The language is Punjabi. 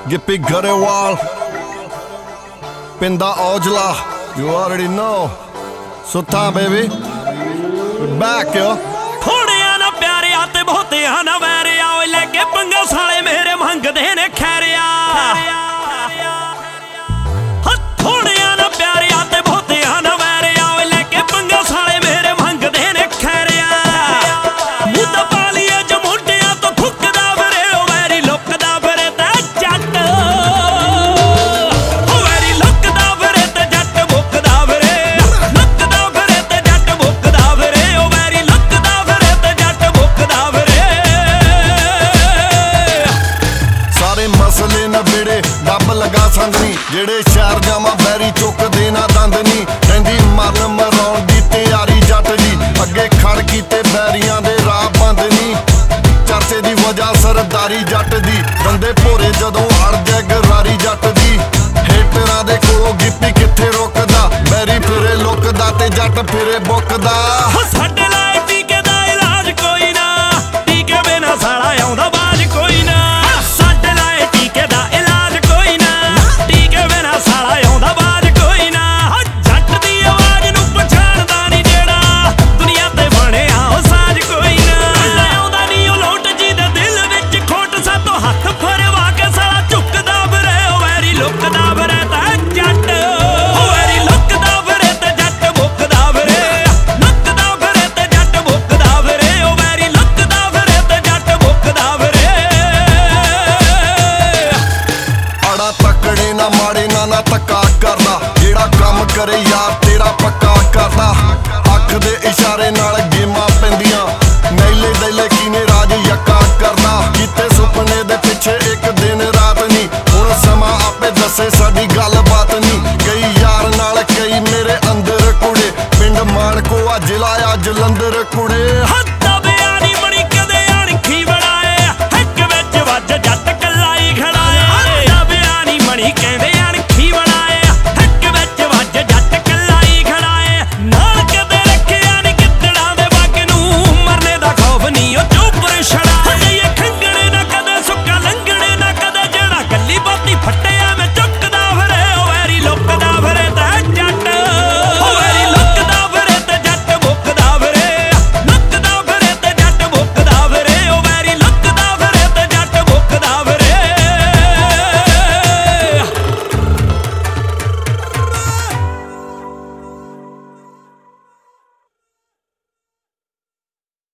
Gippy Garewal, Pinda Ojla, you already know. Sultan baby, we're back yo. ਥੋੜਿਆਂ ਨਾ ਪਿਆਰਿਆ ਤੇ ਬਹੁਤਿਆਂ ਨਾ ਵੈਰਿਆ ਓਏ ਲੈ ਕੇ ਪੰਗਾ ਸਾਲੇ ਮੇਰੇ ਮੰਗਦੇ ਨੇ ਖੈਰਿਆ ਥੋੜਿਆਂ ਨਾ ਪਿਆਰਿਆ ਤੇ ਬਹੁਤਿਆਂ ਨਾ ਵੈਰਿਆ ਓਏ ਲੈ ਕੇ ਪੰਗਾ ਸਾਲੇ ਮੇਰੇ ਮੰਗਦੇ ਨੇ ਖੈਰਿਆ ਮੁੱਦਾ ਪਾਲੀਏ ਜਮੁੰਡਿਆਂ ਤੋਂ ਥੁੱਕਦਾ ਫਿਰੇ ਓ ਵੈਰੀ ਲੁੱਕਦਾ ਫਿਰੇ ਤੇ ਜੱਟ ਓ ਵੈਰੀ ਲੁੱਕਦਾ ਫਿਰੇ ਤੇ ਜੱਟ ਮੁੱਕਦਾ ਫਿਰੇ ਲੁੱਕਦਾ ਫਿਰੇ ਤੇ ਜੱਟ ਮੁੱਕਦਾ ਫਿਰੇ ਓ ਵੈਰੀ ਲੁੱਕਦਾ ਫਿਰੇ ਤੇ ਜੱਟ ਮੁੱਕਦਾ ਫਿਰੇ ਸਾਰੇ ਮਸਲੇ ਨਬੇੜੇ ਡੱਬ ਲਗਾ ਸੰਗ ਨੀ ਜਿਹੜੇ ਸ਼ਹਿਰ ਜਾਵਾਂ ਬੈਰੀ ਚੁੱਕਦੇ ਨਾ ਦੰਦ ਨੀ ਕਹਿੰਦੀ ਮਰਨ ਮਰਾਉਣ ਦੀ ਤਿਆਰੀ ਜੱਟ ਦੀ ਅੱਗੇ ਖੜ ਕੀਤੇ ਬੈਰੀਆਂ ਦੇ ਰਾਹ ਬੰਦ ਨੀ ਚਰਚੇ ਦੀ ਵਜ੍ਹਾ ਸਰਦਾਰੀ ਜੱਟ ਦੀ ਬੰਦੇ ਭੋਰੇ ਜਦੋਂ ਅੜ ਜਾਏ ਗਰਾਰੀ ਜੱਟ ਦੀ ਹੇਟਰਾਂ ਦੇ ਕੋਲੋਂ ਗਿੱਪੀ ਕਿੱਥੇ ਰੁਕਦਾ ਬੈਰੀ ਫਿਰੇ ਲੁਕਦਾ ਤੇ ਜੱਟ ਫਿਰੇ ਬੁੱਕਦਾ ਸਾਡੇ